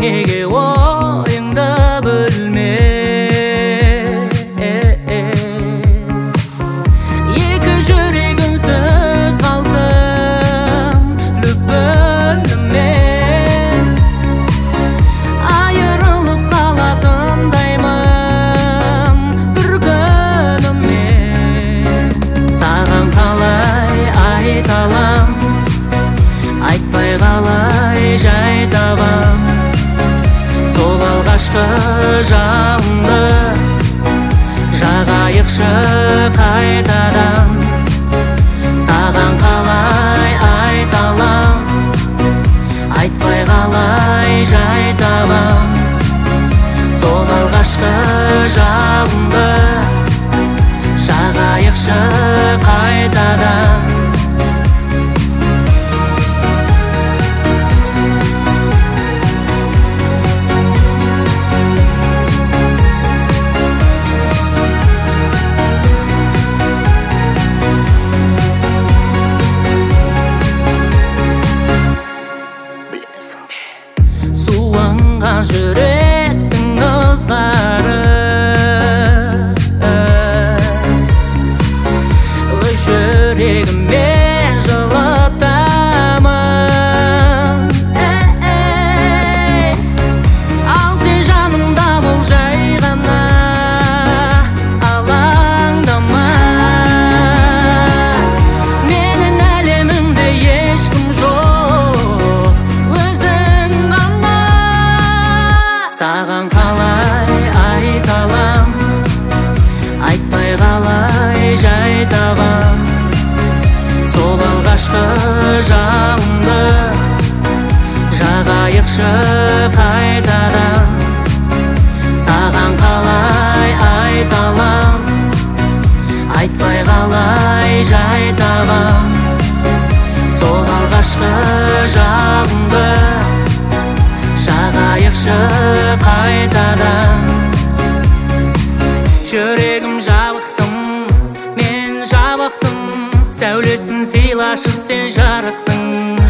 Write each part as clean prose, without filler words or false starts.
неге ойыңды бөлме. Екі жүрек үнсіз қалсын лүпілімен, айырылып қалатындаймын бір күніммен. Саған қалай айта алам, айтпай қалай жай табам, сол алғашқы жалынды жағайықшы қайтадан. Саған қалай айта алам, айтпай қалай жай табам, сол алғашқы жалынды жағайықшы қайтадан. Суынған жүректің ызғары, өз жүрегіме жылытамын. Ал сен жанымда бол жай ғана, алаңдама. Менің әлемімде ешкім жоқ, өзің ғана. Саған қалай айта алам, айтпай қалай жай табам, сол алғашқы жалынды жағайықшы қайтадан. Саған қалай айта алам, айтпай қалай жай табам, сол алғашқы жалынды жағайықшы қайтадан. Жүрегім жабықтым, мен жабықтым, сәулесін сыйлашы сен жарықтың.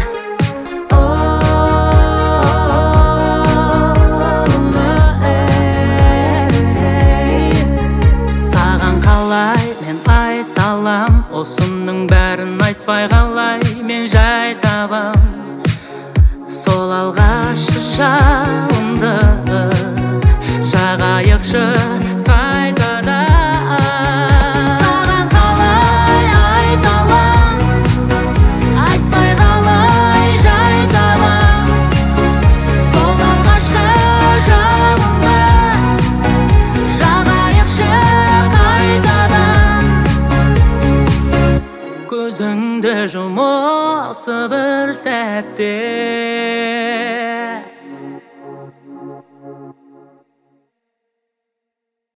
Саған қалай мен айта алам, осының бәрін айтпай қалай мен жай табам, сол алғашқы жалынды жағайықшы қайтадан. Саған қалай айта алам, айтпай қалай жай табам, сол алғашқы жалынды жағайықшы қайтадан. Көзіңді жұм осы бір сәтте,